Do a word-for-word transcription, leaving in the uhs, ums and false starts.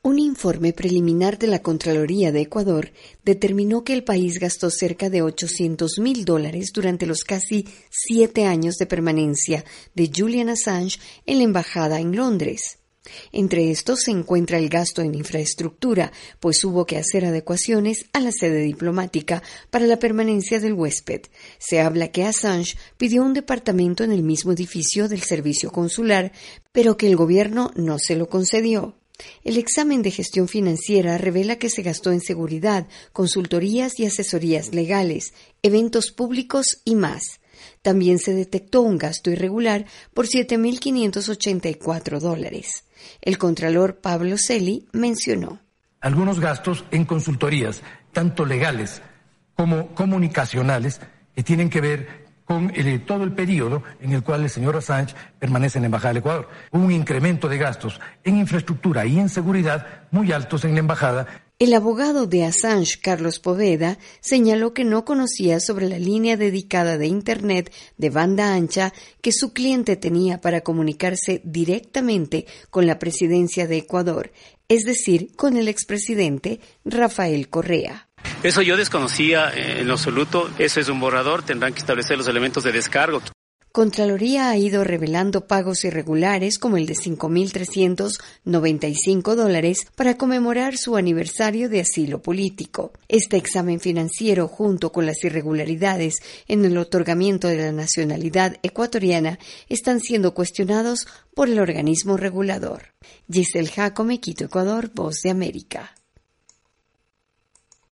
Un informe preliminar de la Contraloría de Ecuador determinó que el país gastó cerca de ochocientos mil dólares durante los casi siete años de permanencia de Julian Assange en la embajada en Londres. Entre estos se encuentra el gasto en infraestructura, pues hubo que hacer adecuaciones a la sede diplomática para la permanencia del huésped. Se habla que Assange pidió un departamento en el mismo edificio del servicio consular, pero que el gobierno no se lo concedió. El examen de gestión financiera revela que se gastó en seguridad, consultorías y asesorías legales, eventos públicos y más. También se detectó un gasto irregular por siete mil quinientos ochenta y cuatro dólares. El contralor Pablo Celi mencionó: algunos gastos en consultorías, tanto legales como comunicacionales, que tienen que ver con el, todo el periodo en el cual el señor Assange permanece en la Embajada del Ecuador. Hubo un incremento de gastos en infraestructura y en seguridad muy altos en la Embajada. El abogado de Assange, Carlos Poveda, señaló que no conocía sobre la línea dedicada de Internet de banda ancha que su cliente tenía para comunicarse directamente con la presidencia de Ecuador, es decir, con el expresidente Rafael Correa. Eso yo desconocía en lo absoluto. Eso es un borrador, tendrán que establecer los elementos de descargo. Contraloría ha ido revelando pagos irregulares como el de cinco mil trescientos noventa y cinco dólares para conmemorar su aniversario de asilo político. Este examen financiero, junto con las irregularidades en el otorgamiento de la nacionalidad ecuatoriana, están siendo cuestionados por el organismo regulador. Giselle Jacome, Quito, Ecuador, Voz de América.